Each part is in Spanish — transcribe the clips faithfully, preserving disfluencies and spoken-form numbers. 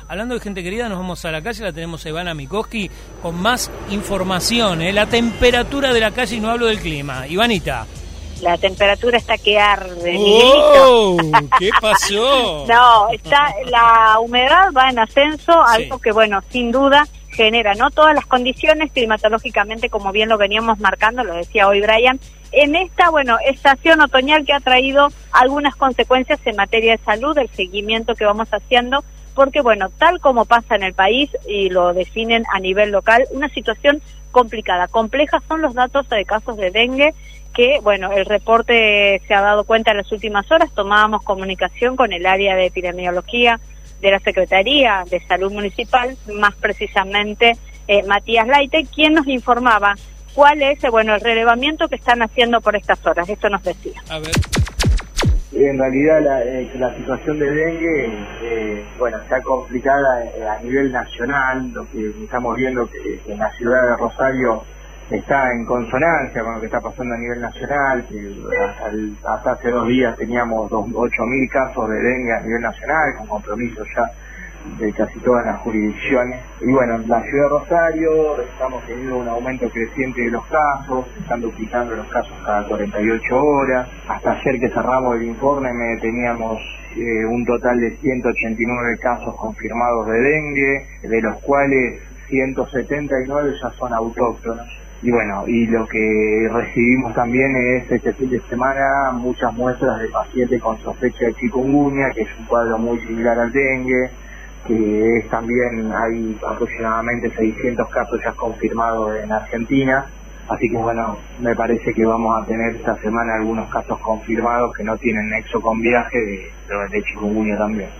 Hablando de gente querida, nos vamos a la calle, la tenemos a Ivana Mikoski con más información, ¿eh? La temperatura de la calle, y no hablo del clima. Ivanita. La temperatura está que arde. ¡Oh! ¿Qué pasó? No, está, la humedad va en ascenso, sí. Algo que, bueno, sin duda genera, ¿no? Todas las condiciones climatológicamente, como bien lo veníamos marcando, lo decía hoy Brian, en esta, bueno, estación otoñal que ha traído algunas consecuencias en materia de salud, el seguimiento que vamos haciendo, porque, bueno, tal como pasa en el país, y lo definen a nivel local, una situación complicada. Complejas son los datos de casos de dengue, que, bueno, el reporte se ha dado cuenta en las últimas horas. Tomábamos comunicación con el área de epidemiología de la Secretaría de Salud Municipal, más precisamente eh, Matías Laite, quien nos informaba cuál es, eh, bueno, el relevamiento que están haciendo por estas horas. Esto nos decía. A ver. En realidad la, eh, la situación de dengue, eh, bueno, está complicada eh, a nivel nacional. Lo que estamos viendo que, que en la ciudad de Rosario está en consonancia con lo que está pasando a nivel nacional, que hasta, hasta hace dos días teníamos ocho mil casos de dengue a nivel nacional, con compromisos ya de casi todas las jurisdicciones. Y bueno, en la ciudad de Rosario estamos teniendo un aumento creciente de los casos, se están duplicando los casos cada cuarenta y ocho horas. Hasta ayer que cerramos el informe teníamos eh, un total de ciento ochenta y nueve casos confirmados de dengue, de los cuales ciento setenta y nueve ya son autóctonos. Y bueno, y lo que recibimos también es este fin de semana muchas muestras de pacientes con sospecha de chikungunya, que es un cuadro muy similar al dengue, que es también, hay aproximadamente seiscientos casos ya confirmados en Argentina. Así que bueno, me parece que vamos a tener esta semana algunos casos confirmados que no tienen nexo con viaje de, de chikungunya también.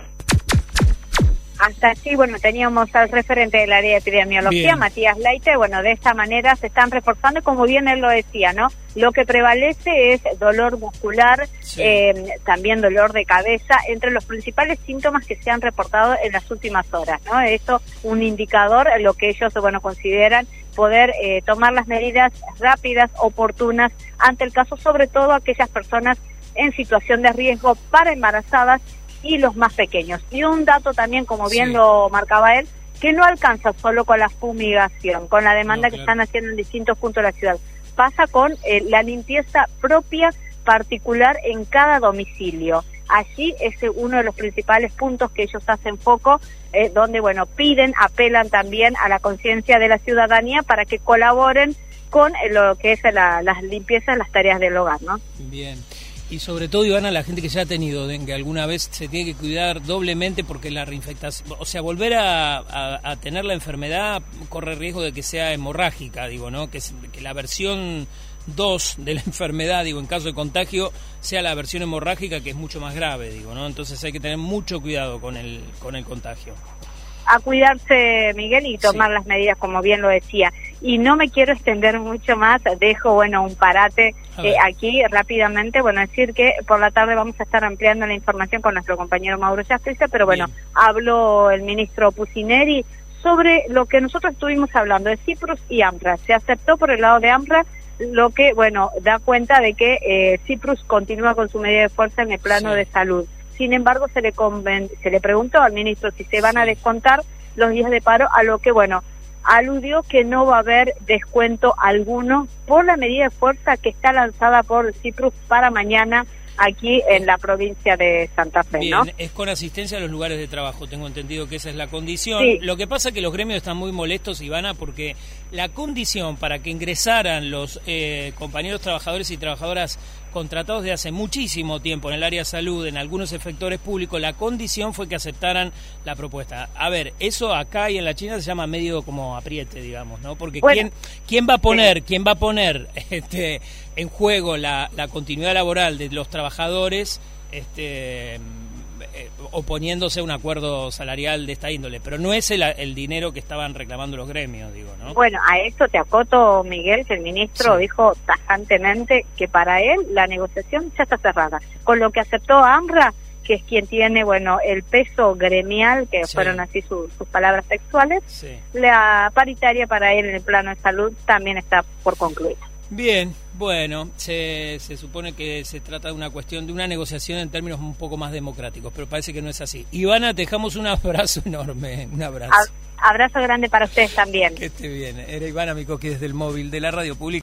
Hasta allí, bueno, teníamos al referente del área de epidemiología, bien. Matías Laite. Bueno, de esta manera se están reforzando, como bien él lo decía, ¿no? Lo que prevalece es dolor muscular, sí. eh, también dolor de cabeza, entre los principales síntomas que se han reportado en las últimas horas, ¿no? Esto, un indicador, lo que ellos, bueno, consideran poder eh, tomar las medidas rápidas, oportunas, ante el caso, sobre todo aquellas personas en situación de riesgo para embarazadas y los más pequeños. Y un dato también, como bien sí. lo marcaba él, que no alcanza solo con la fumigación, con la demanda no, claro. que están haciendo en distintos puntos de la ciudad. Pasa con eh, la limpieza propia, particular en cada domicilio. Allí es uno de los principales puntos que ellos hacen foco, eh, donde, bueno, piden, apelan también a la conciencia de la ciudadanía para que colaboren con eh, lo que es la, las limpiezas, las tareas del hogar, ¿no? Bien. Y sobre todo, Ivana, la gente que ya ha tenido dengue alguna vez se tiene que cuidar doblemente, porque la reinfectación, o sea, volver a, a, a tener la enfermedad corre riesgo de que sea hemorrágica, digo, ¿no? Que, que la versión dos de la enfermedad, digo, en caso de contagio, sea la versión hemorrágica, que es mucho más grave, digo, ¿no? Entonces hay que tener mucho cuidado con el, con el contagio. A cuidarse, Miguel, y tomar sí. las medidas, como bien lo decía. Y no me quiero extender mucho más, dejo, bueno, un parate eh, aquí rápidamente. Bueno, decir que por la tarde vamos a estar ampliando la información con nuestro compañero Mauro Yastriza, pero bueno, bien. Habló el ministro Pucineri sobre lo que nosotros estuvimos hablando de Cyprus y AMRA. Se aceptó por el lado de AMRA, lo que, bueno, da cuenta de que eh, Cyprus continúa con su medida de fuerza en el plano sí. de salud. Sin embargo, se le conven- se le preguntó al ministro si se van a descontar los días de paro, a lo que, bueno, aludió que no va a haber descuento alguno por la medida de fuerza que está lanzada por Cyprus para mañana aquí en la provincia de Santa Fe, Bien, ¿no? Es con asistencia a los lugares de trabajo, tengo entendido que esa es la condición. Sí. Lo que pasa es que los gremios están muy molestos, Ivana, porque la condición para que ingresaran los eh, compañeros trabajadores y trabajadoras contratados de hace muchísimo tiempo en el área de salud, en algunos efectores públicos, la condición fue que aceptaran la propuesta. A ver, eso acá y en la China se llama medio como apriete, digamos, ¿no? Porque bueno, ¿quién, quién va a poner, sí. quién va a poner este, en juego la, la continuidad laboral de los trabajadores, este, eh, oponiéndose a un acuerdo salarial de esta índole? Pero no es el, el dinero que estaban reclamando los gremios, digo, ¿no? Bueno, a esto te acoto, Miguel, que el ministro sí. dijo tajantemente que para él la negociación ya está cerrada. Con lo que aceptó AMRA, que es quien tiene, bueno, el peso gremial, que sí. fueron así su, sus palabras textuales, sí. la paritaria para él en el plano de salud también está por concluir. Bien, bueno, se, se supone que se trata de una cuestión, de una negociación en términos un poco más democráticos, pero parece que no es así. Ivana, te dejamos un abrazo enorme, un abrazo. Abrazo grande para ustedes también. Que esté bien. Era Ivana Mikoski desde el móvil de la Radio Pública.